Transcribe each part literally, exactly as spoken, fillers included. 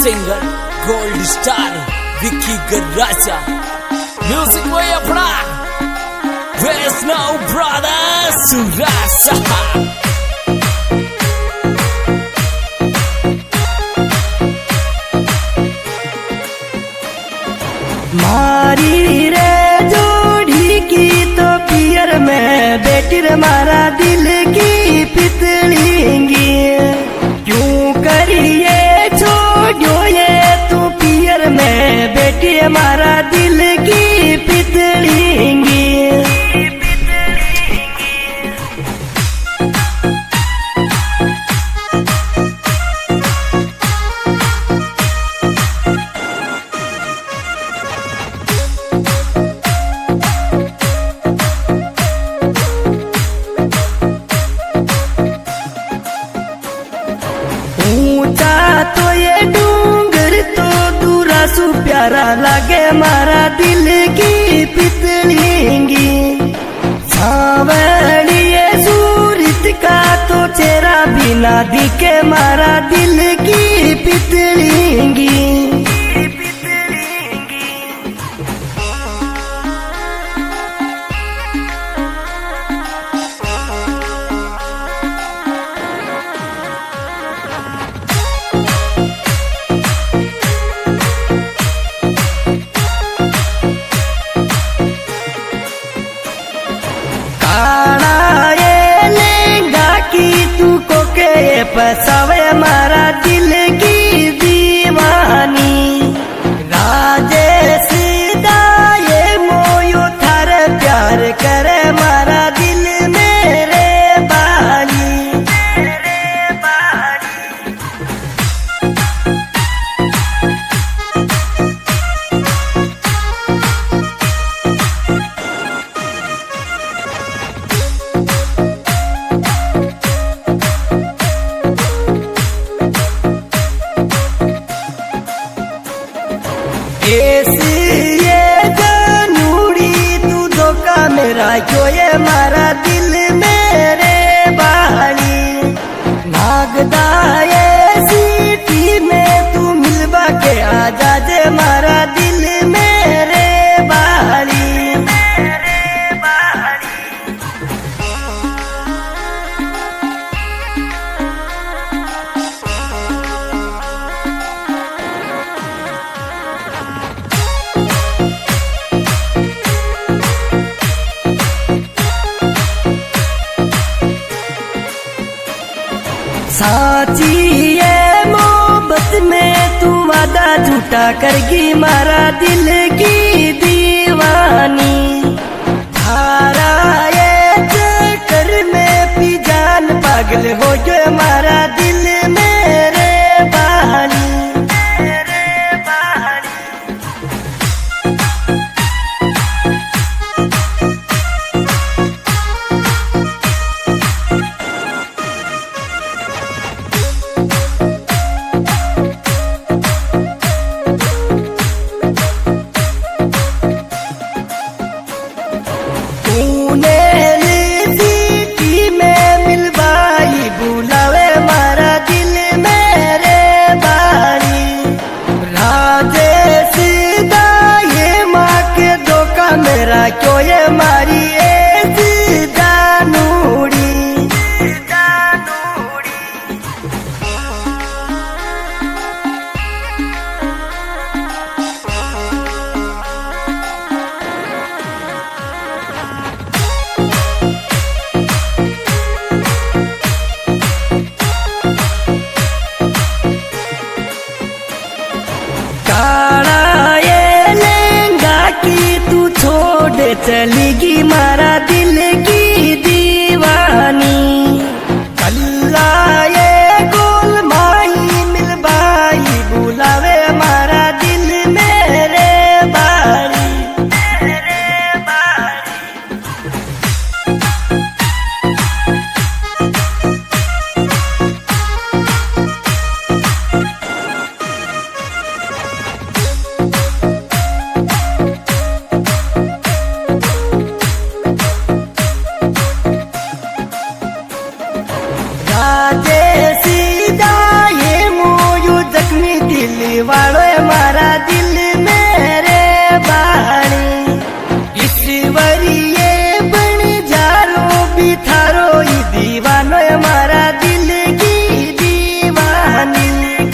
singer gold star Vicky Garacha music में अपना वैष्णव brothers सुरासा मारी रे जोड़ी की तो पियर में बेटी रे मारा दिल की पितलिंगी क्यों करिए छोड़ो ये तू पियर में बेटी मारा दिल की पितलिंगी तो ये डूंगर तो दूरा सु प्यारा लागे मारा दिल की पितलिंगी सावली ये सूरत का तो चेहरा बिना दिखे मारा दिल की पितलिंगी पसावे मारा दिल की दीवानी राजेश दाए मोयो थार प्यार करे मारा दिल मेरे बाली मेरे बाली ये जानूड़ी तू धोखा मेरा क्यों ये मारा दिल मेरे बाली नागदा ये सिटी में तू मिलवा के आजा जे मारा दिल मेरे बाली मेरे बाली साची ये मोहब्बत में तू वादा झूठा करगी मारा दिल की दीवानी थारा ये चक्कर में पी जान पागल हो गए मारा दिल मेरे बाली मेरे बाली मेरा क्यों ये मारी ऐसी जानूड़ी जानूड़ी काला ये लहंगा की तू छोड़ चलेगी मारा दिल की दीवानी कल्ला ये गोल माई मिलबाई बुलावे मारा दिल मेरे बारी मेरे बारी वालों मारा दिल मेरे बाणी ईश्वरी ये बन जारो बिथारो ई दीवानो मारा दिल की दीवानी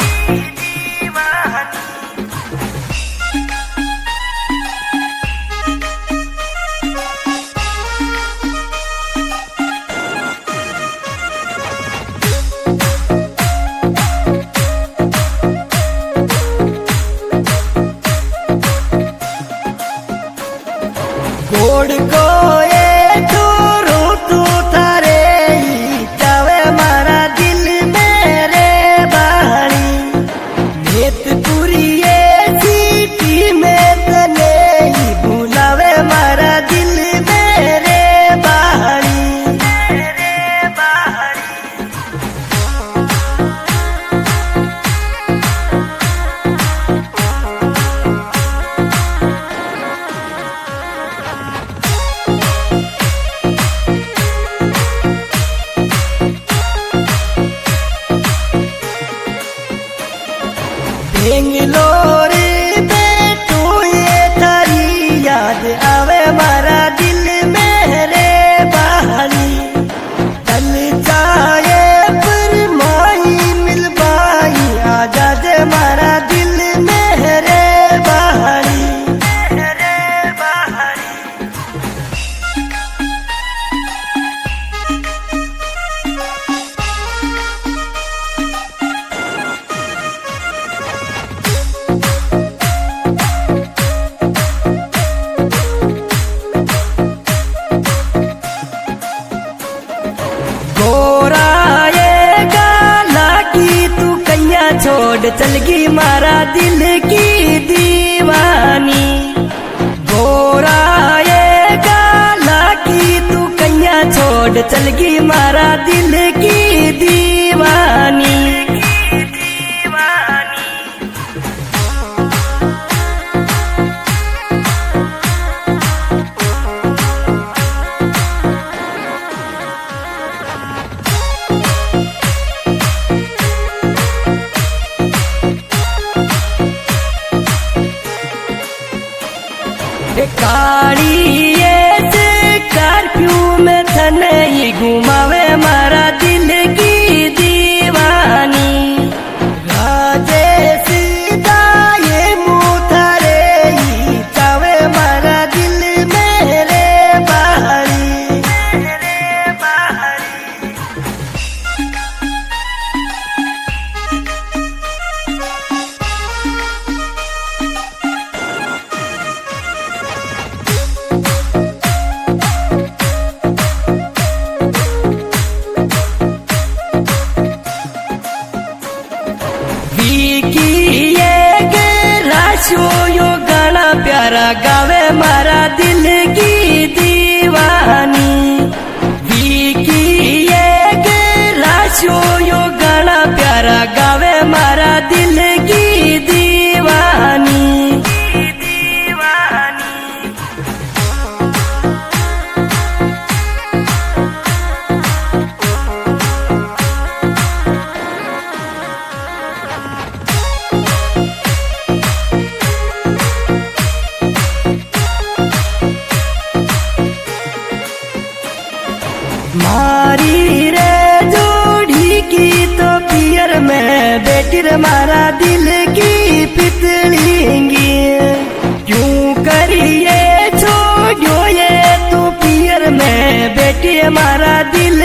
गोड़ को ये छोरो तू थारे जावे मारा दिल मेरे बाणी नेतपुरी ये सिटी में तने ही बुलावे मारा दिल मेरे बाणी मेरे बाणी बेंगलोर बैठो ये थारी याद आवे मारा दिल मेरे बहानी चल जाए पर माई मिल बाई आजाद मारा दिल मेरे बहानी मेरे बहानी गोरा ये गाला की तू कैया छोड़ चलगी मारा दिल की दीवानी गोरा ये गाला की तू कैया छोड़ चलगी मारा दिल की दीवानी काली ये स्कॉर्पियो में थने ही घुमावे मारा दिल की दीवानी राजेश सीधा ये मुथारे ही चावे मारा दिल मेरे बहारी मेरे बहारी यो गाना प्यारा गावे मारा दिल की दीवानी विकी ये राशो यो गाना प्यारा गावे मारा दिल की दीवानी दीवानी मारी रे जोड़ी की तो पियर में बेटी रे मारा दिल की पितलिंगी क्यों करिए छोड़ो ये तो पियर में बेटी मारा दिल